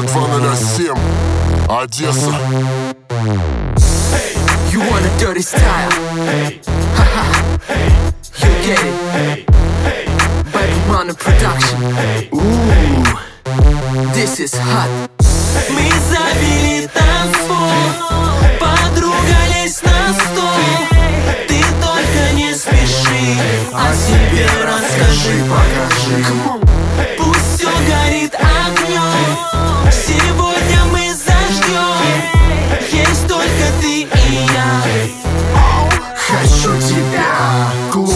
207, Одесса. You want a dirty style? Haha, you get it. Baby Money Production. Ooh, this is hot. Мы завели танцпол, подруга, лезь на стол. Ты только не спеши, о себе расскажи, покажи. Пусть все горит огнем, сегодня мы зажгем. Есть только ты и я. Хочу тебя. Клуб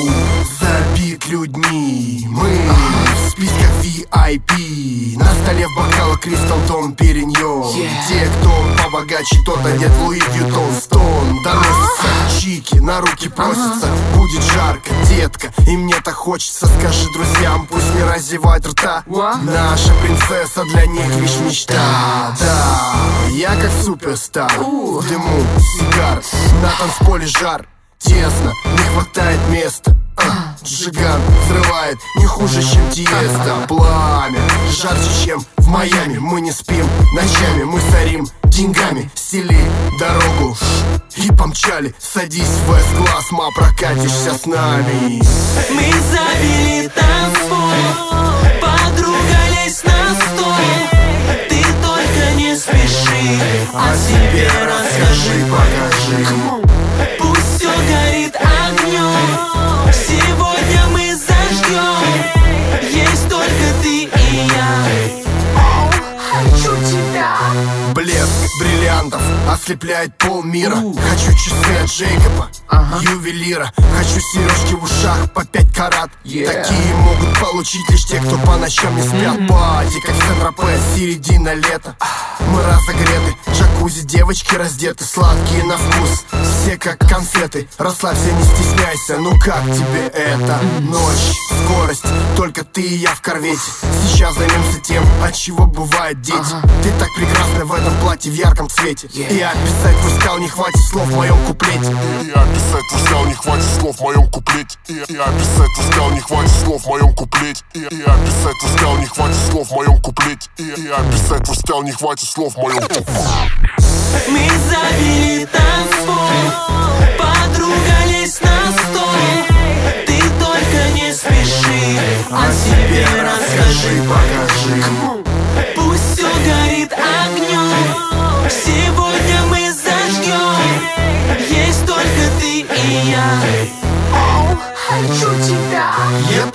забит людьми. Мы в списках VIP. На столе в бокалах Кристал Дом Периньон. Те, кто побогаче, тот одет в Луи Вьютон Стон. Доносятся чики, на руки просятся. Будет жарко, детка, и мне так хочется. Скажи друзьям, пусть не разевают рта. Наша принцесса для них лишь мечта. Да, я как суперстар. В дыму сигар, на танцполе жар. Тесно, не хватает места. Джиган взрывает не хуже, чем Тиеста. Пламя жарче, чем в Майами. Мы не спим ночами, мы сорим деньгами. Стели дорогу и помчали. Садись в S-класс, ма, прокатишься с нами. Мы завели танцпол, подруга, лезь на стол. Ты только не спеши, о себе расскажи, покажи. Пусть все горит огнем, сегодня мы зажгем. Есть только ты и я. Хочу тебя. Блеск бриллиантов ослепляет полмира. Хочу часы от Джейкоба, ювелира. Хочу сережки в ушах по 5 карат. Такие могут получить лишь те, кто по ночам не спят. Пати, как Сен-Тропе, середина лета. Мы разогреты, джакузи, девочки раздеты. Сладкие на вкус, все как конфеты. Расслабься, не стесняйся, ну как тебе это? Ночь, скорость, только ты и я в корвете. Сейчас займемся тем, от чего бывают дети. Ты так прекрасна в этом платье в ярком цвете. И описать твой скал не хватит слов в моем куплете. И описать твой скал не хватит слов в моем куплете. И описать твой скал не хватит слов в моем куплете. И описать твой скал не хватит слов в моем куплете. И описать твой скал не хватит слов в моем куплете. Мы завели танцпол, подруга, лезь на стол. Ты только не спеши, о себе расскажи, покажи. Пусть все горит огнем, сегодня мы зажгем. Есть только ты и я. Хочу тебя.